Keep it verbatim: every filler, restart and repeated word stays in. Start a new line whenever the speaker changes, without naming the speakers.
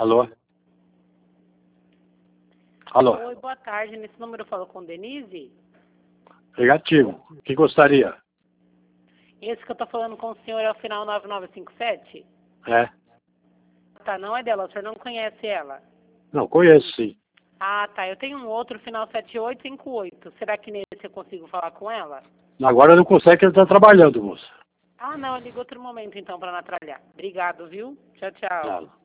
Alô? Alô?
Oi, boa tarde. Nesse número eu falo com Denise?
Negativo. O que gostaria?
Esse que eu tô falando com o senhor é o final nove nove cinco sete?
É?
Tá, não é dela, o senhor não conhece ela?
Não, conheço sim.
Ah, tá. Eu tenho um outro final sete oito cinco oito. Será que nesse eu consigo falar com ela?
Agora não consegue que ele está trabalhando, moça.
Ah, não. Eu ligo outro momento então pra não atrapalhar. Obrigado, viu? Tchau, tchau.
Nada.